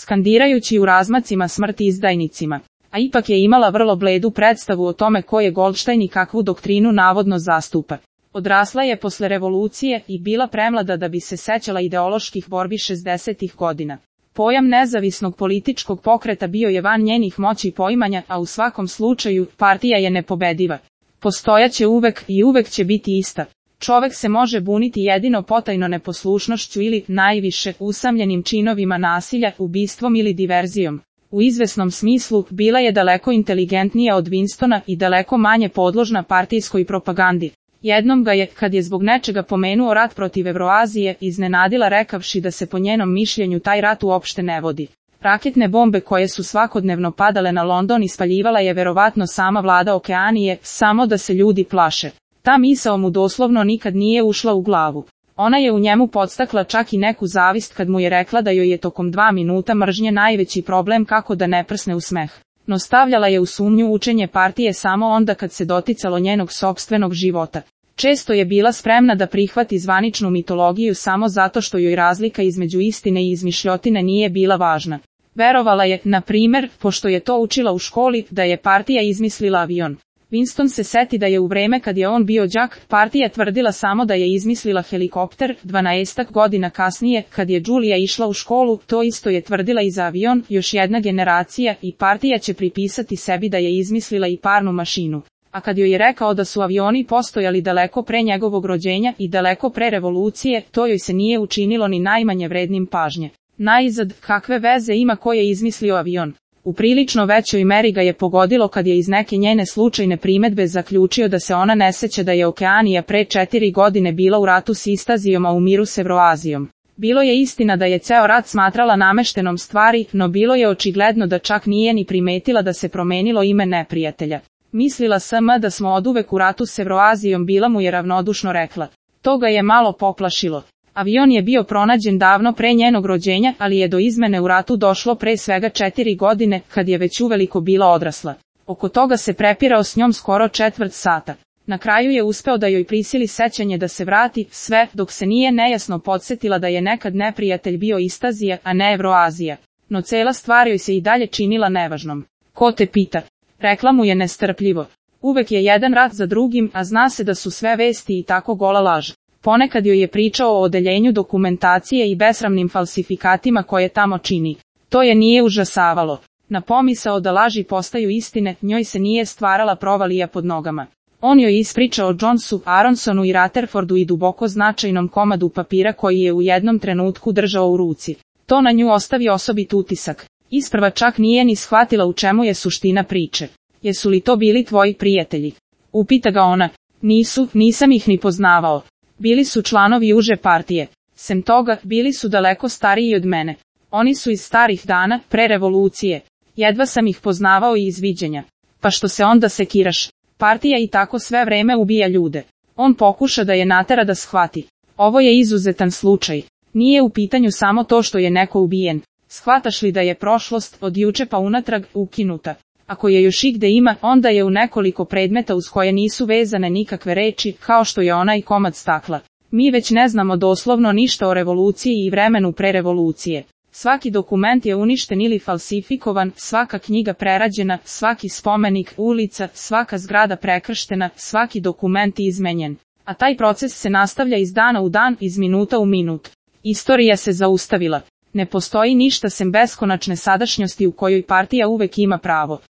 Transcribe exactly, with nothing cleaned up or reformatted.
skandirajući u razmacima smrt izdajnicima. A ipak je imala vrlo bledu predstavu o tome ko je Goldstein i kakvu doktrinu navodno zastupa. Odrasla je posle revolucije i bila premlada da bi se sećala ideoloških borbi šezdesetih godina. Pojam nezavisnog političkog pokreta bio je van njenih moći poimanja, a u svakom slučaju, partija je nepobediva. Postojaće uvek i uvek će biti ista. Čovek se može buniti jedino potajno neposlušnošću ili, najviše, usamljenim činovima nasilja, ubistvom ili diverzijom. U izvesnom smislu, bila je daleko inteligentnija od Winstona i daleko manje podložna partijskoj propagandi. Jednom ga je, kad je zbog nečega pomenuo rat protiv Evroazije, iznenadila rekavši da se po njenom mišljenju taj rat uopšte ne vodi. Raketne bombe koje su svakodnevno padale na London ispaljivala je verovatno sama vlada Okeanije, samo da se ljudi plaše. Ta misao mu doslovno nikad nije ušla u glavu. Ona je u njemu podstakla čak i neku zavist kad mu je rekla da joj je tokom dva minuta mržnje najveći problem kako da ne prsne u smeh. No stavljala je u sumnju učenje partije samo onda kad se doticalo njenog sopstvenog života. Često je bila spremna da prihvati zvaničnu mitologiju samo zato što joj razlika između istine i izmišljotine nije bila važna. Verovala je, na primer, pošto je to učila u školi, da je partija izmislila avion. Winston se seti da je u vreme kad je on bio đak, partija tvrdila samo da je izmislila helikopter. Dvanaestak godina kasnije, kad je Julia išla u školu, to isto je tvrdila i za avion, još jedna generacija, i partija će pripisati sebi da je izmislila i parnu mašinu. A kad joj je rekao da su avioni postojali daleko pre njegovog rođenja i daleko pre revolucije, to joj se nije učinilo ni najmanje vrednim pažnje. Naizad, kakve veze ima ko je izmislio avion? U prilično većoj meri ga je pogodilo kad je iz neke njene slučajne primedbe zaključio da se ona ne seća da je Okeanija pre četiri godine bila u ratu s Istazijom, a u miru s Evroazijom. Bilo je istina da je ceo rat smatrala nameštenom stvari, no bilo je očigledno da čak nije ni primetila da se promenilo ime neprijatelja. Mislila sam da smo oduvek u ratu s Evroazijom, bila mu je ravnodušno rekla. To ga je malo poplašilo. Avion je bio pronađen davno pre njenog rođenja, ali je do izmene u ratu došlo pre svega četiri godine, kad je već uveliko bila odrasla. Oko toga se prepirao s njom skoro četvrt sata. Na kraju je uspeo da joj prisili sećanje da se vrati, sve, dok se nije nejasno podsjetila da je nekad neprijatelj bio Istazija, a ne Evroazija. No cela stvar joj se i dalje činila nevažnom. Ko te pita? Rekla mu je nestrpljivo. Uvek je jedan rat za drugim, a zna se da su sve vesti i tako gola laž. Ponekad joj je pričao o odeljenju dokumentacije i besramnim falsifikatima koje tamo čini. To je nije užasavalo. Na pomisao da laži postaju istine, njoj se nije stvarala provalija pod nogama. On joj ispričao Jonesu, Aronsonu i Rutherfordu i duboko značajnom komadu papira koji je u jednom trenutku držao u ruci. To na nju ostavi osobit utisak. Isprva čak nije ni shvatila u čemu je suština priče. Jesu li to bili tvoji prijatelji? Upita ga ona. Nisu, nisam ih ni poznavao. Bili su članovi uže partije. Sem toga, bili su daleko stariji od mene. Oni su iz starih dana, pre revolucije. Jedva sam ih poznavao i iz viđenja. Pa što se onda sekiraš? Partija i tako sve vreme ubija ljude. On pokuša da je natera da shvati. Ovo je izuzetan slučaj. Nije u pitanju samo to što je neko ubijen. Shvataš li da je prošlost, od juče pa unatrag, ukinuta? Ako je još igde ima, onda je u nekoliko predmeta uz koje nisu vezane nikakve reči, kao što je onaj komad stakla. Mi već ne znamo doslovno ništa o revoluciji i vremenu pre revolucije. Svaki dokument je uništen ili falsifikovan, svaka knjiga prerađena, svaki spomenik, ulica, svaka zgrada prekrštena, svaki dokument izmenjen. A taj proces se nastavlja iz dana u dan, iz minuta u minut. Istorija se zaustavila. Ne postoji ništa sem beskonačne sadašnjosti u kojoj partija uvek ima pravo.